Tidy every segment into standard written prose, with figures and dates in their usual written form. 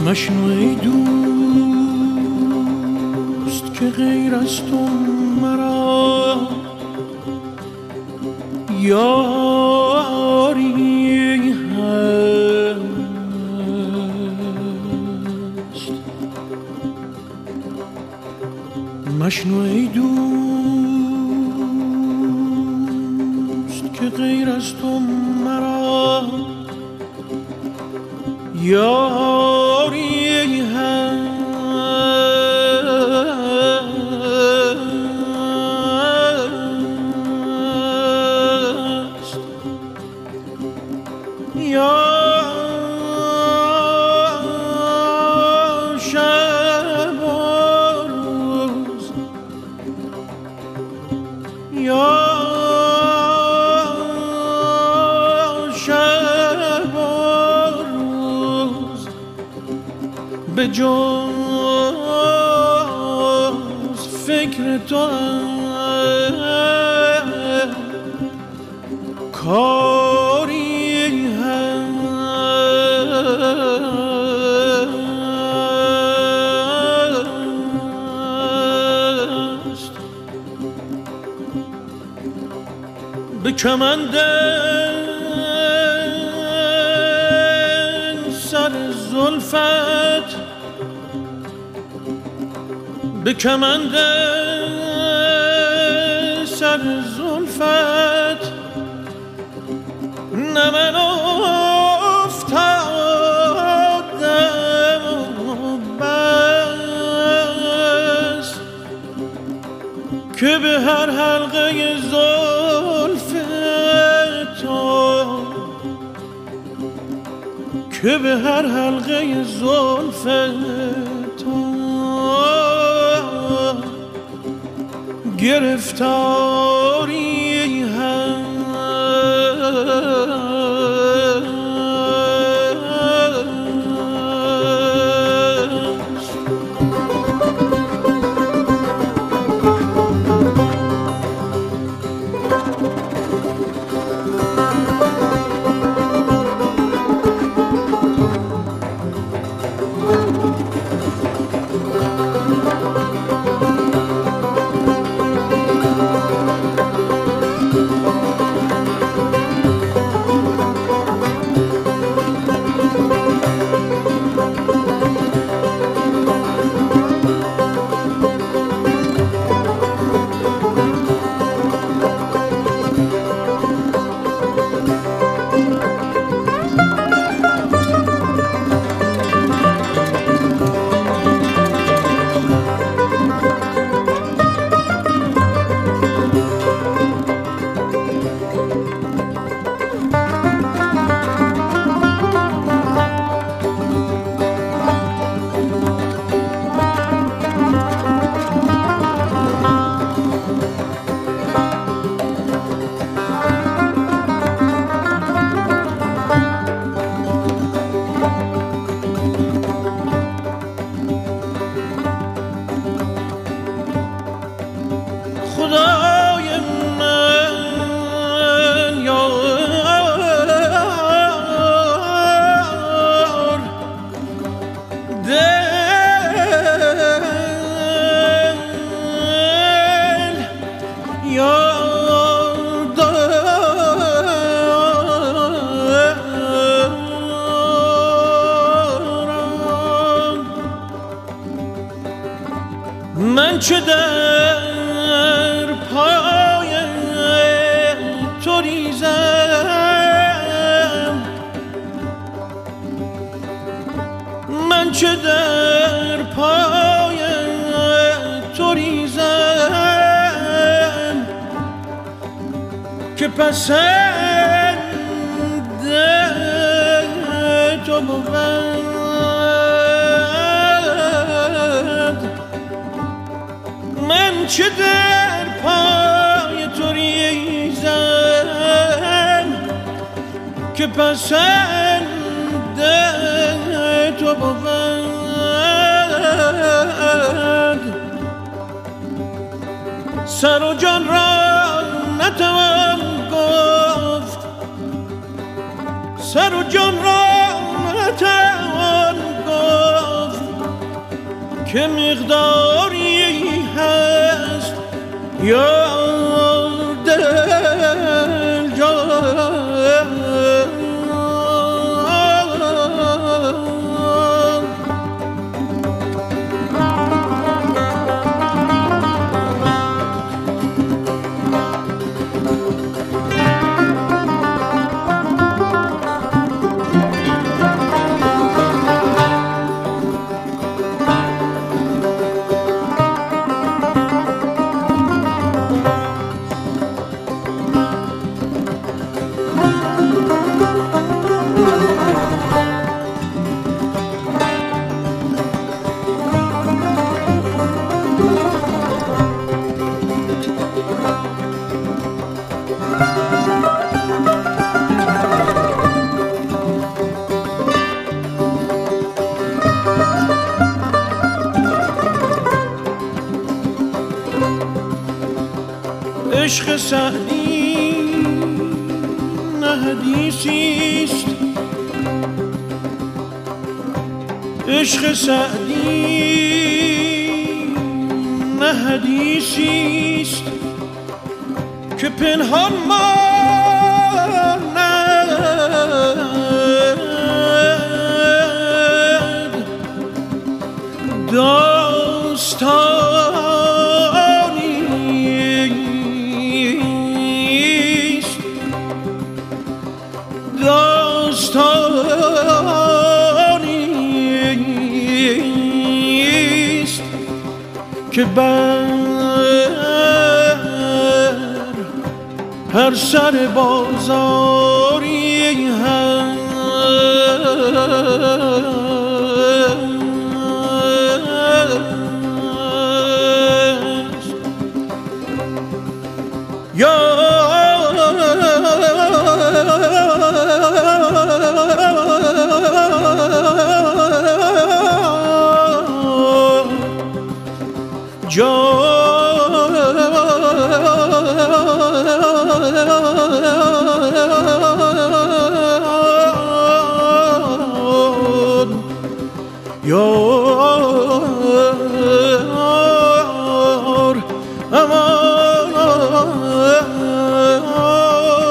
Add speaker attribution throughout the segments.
Speaker 1: مشنو ای دوست که غیر از تو مرا یاری هست. مشنو ای دوست که غیر از تو مرا یاری هست. یا شب و روز، یا شب و روز به جز فکر تو کاری هست. به کمند سر زلفت، به کمند سر زلفت نه من افتادم بس که به هر حلقه زلف تو، که به هر حلقه زلف تو گرفتاری هست. خدای من یار دل یار دارم. من چه در پای تو ریزم، من چه در پای تو ریزم که پسند تو بود. من چه در پای تو ریزم که پسند تو بود. سر و جان را نتوان گفت، سر و جان را نتوان گفت که مقداری هست یا دل جان. عشق سعدی نه حدیثیست، عشق سعدی نه حدیثیست که پنهان ماند داستان داستانیست که بر هر سر بازاری هست یا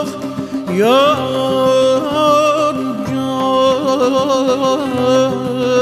Speaker 1: یار